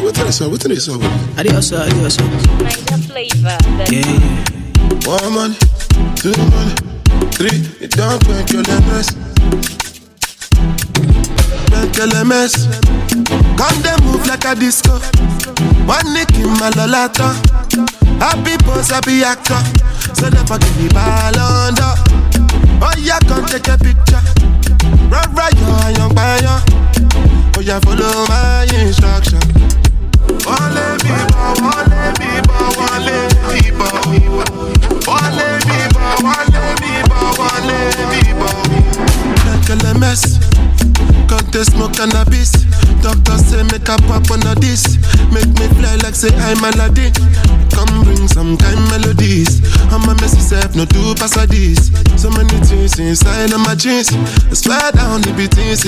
What is up? Adios. Niger flavor. Yeah. 1 money, 2 money, 3. It don't make your mess. Make your mess. Come they move like a disco. One nick in my lolata. Happy pose, happy actor. So never give me ball under. Oh yeah, come take a picture. Right, young buyer. Oh yeah, follow my instruction. Wale biba. Like a mess. Can't they smoke cannabis? Doctor say make a pop on this. Make me fly like say I'm Aladdin. Come bring some kind melodies. I'm a messy self, no two pass this. So many things inside of my jeans. I swear down the beatings.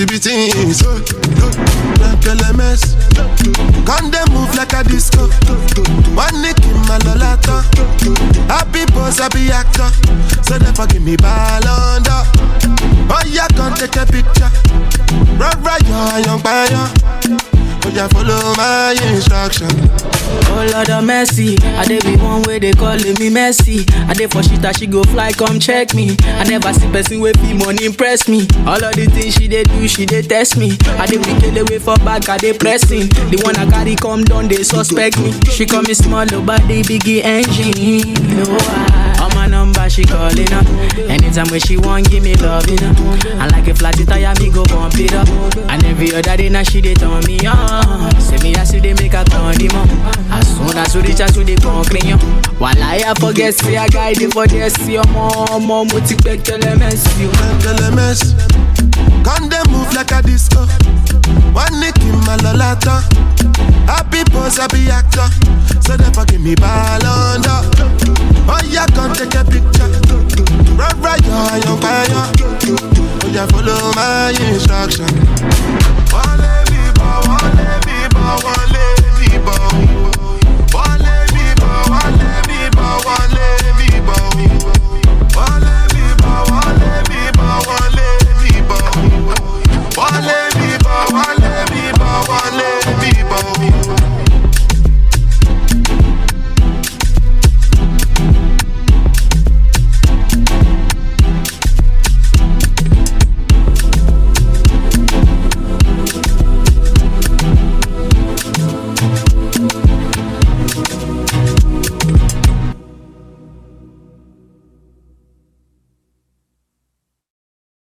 Like a mess. Can't they move like a disco? One nick in my lolata. Happy pose, happy actor. So never give me ball under. Oh yeah, can't take a picture. Right, young buyer. Oh yeah, follow my instruction. Oh Lord of mercy, I dey be one way they calling me messy. I dey for shit that she go fly, come check me. I never see person with fee money impress me. All of the things she dey do, she dey test me. I dey wicked away for back, I dey pressing. The one I carry come down, they suspect me. She call me small, but the biggie engine. No, on my number she calling up. Anytime when she want, give me love, you know. And like a flat tire, me go bump it up. And every other day now she dey turn me on. Say me I see they make a turn him up. As soon as we reach out to the concrete, while I forget, say I guide it for this. Your mom, multi-pack, tell them LMS. Can't they move like a disco? One nick in my lolata. Happy pose, happy actor. So never give me ball under. Oh yeah, can't take a picture. Right,